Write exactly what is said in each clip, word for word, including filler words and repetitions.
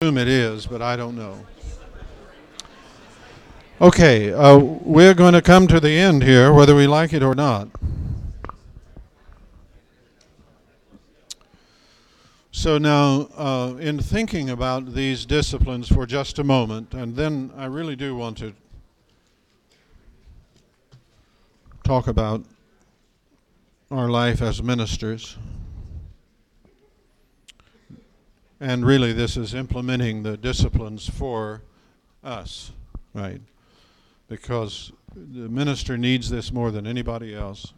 assume it is, but I don't know. Okay, uh, we're going to come to the end here, whether we like it or not. So now, uh, in thinking about these disciplines for just a moment, and then I really do want to talk about our life as ministers. And really, this is implementing the disciplines for us, right? Because the minister needs this more than anybody else.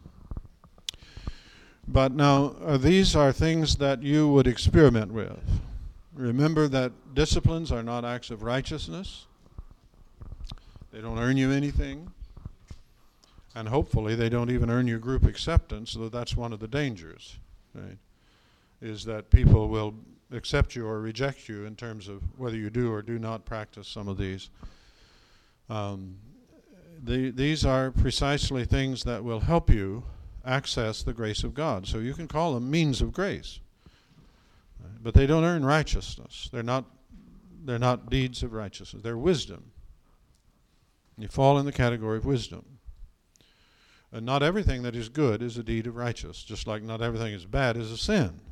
But now, uh, these are things that you would experiment with. Remember that disciplines are not acts of righteousness. They don't earn you anything. And hopefully, they don't even earn your group acceptance, though that's one of the dangers, right? Is that people will accept you or reject you in terms of whether you do or do not practice some of these. Um, the, these are precisely things that will help you access the grace of God. So you can call them means of grace. Right? But they don't earn righteousness. They're not, they're not deeds of righteousness. They're wisdom. You fall in the category of wisdom. And not everything that is good is a deed of righteousness, just like not everything is bad is a sin.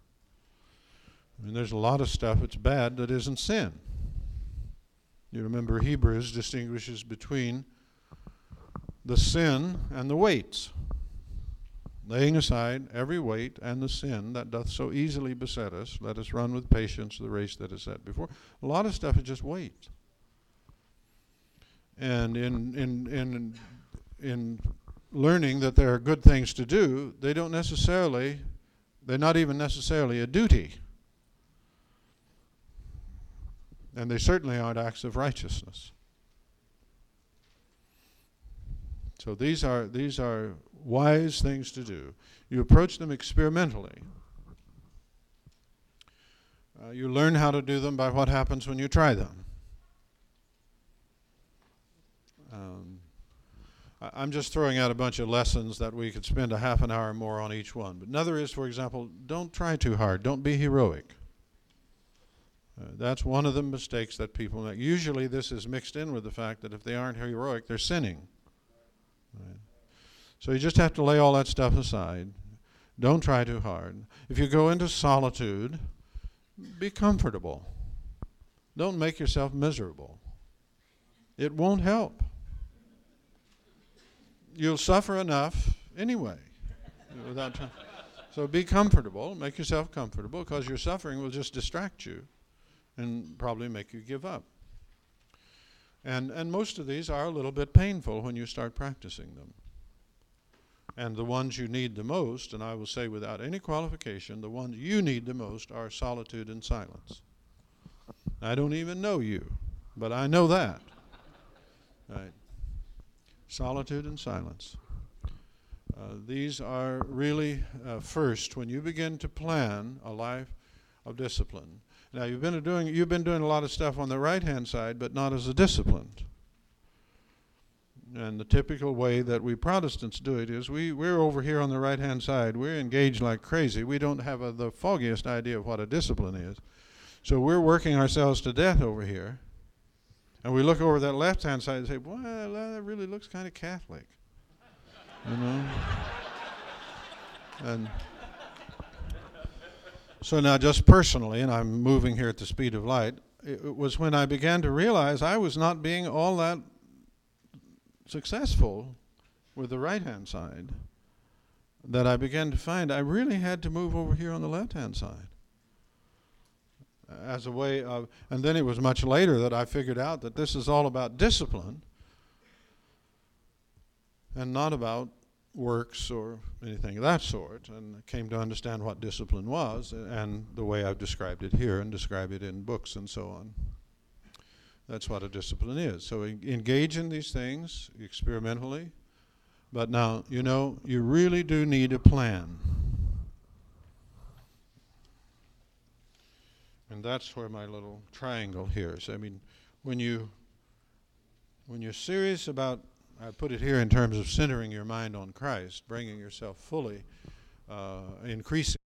I mean, there's a lot of stuff that's bad that isn't sin. You remember Hebrews distinguishes between the sin and the weights, laying aside every weight and the sin that doth so easily beset us, let us run with patience the race that is set before. A lot of stuff is just weight. And in in in in learning that there are good things to do, they don't necessarily, they're not even necessarily a duty. And they certainly aren't acts of righteousness. So these are these are wise things to do. You approach them experimentally. Uh, you learn how to do them by what happens when you try them. Um, I, I'm just throwing out a bunch of lessons that we could spend a half an hour more on each one. But another is, for example, don't try too hard. Don't be heroic. Uh, that's one of the mistakes that people make. Usually this is mixed in with the fact that if they aren't heroic, they're sinning. Right? So you just have to lay all that stuff aside. Don't try too hard. If you go into solitude, be comfortable. Don't make yourself miserable. It won't help. You'll suffer enough anyway. Without trying. So be comfortable. Make yourself comfortable, because your suffering will just distract you and probably make you give up. And and most of these are a little bit painful when you start practicing them. And the ones you need the most, and I will say without any qualification, the ones you need the most are solitude and silence. I don't even know you, but I know that. Right? Solitude and silence. Uh, these are really uh, first when you begin to plan a life of discipline. Now you've been doing you've been doing a lot of stuff on the right-hand side, but not as a discipline. And the typical way that we Protestants do it is we, we're over here on the right-hand side. We're engaged like crazy. We don't have a, the foggiest idea of what a discipline is. So we're working ourselves to death over here. And we look over that left-hand side and say, boy, that really looks kind of Catholic. You know? And so now just personally, and I'm moving here at the speed of light, it, it was when I began to realize I was not being all that successful with the right-hand side that I began to find I really had to move over here on the left-hand side. As a way of, and then it was much later that I figured out that this is all about discipline and not about works or anything of that sort, and came to understand what discipline was and the way I've described it here and describe it in books and so on. That's what a discipline is. So en- engage in these things experimentally, but now, you know, you really do need a plan. And that's where my little triangle here is. I mean, when you when you're serious about, I put it here in terms of centering your mind on Christ, bringing yourself fully, uh, increasing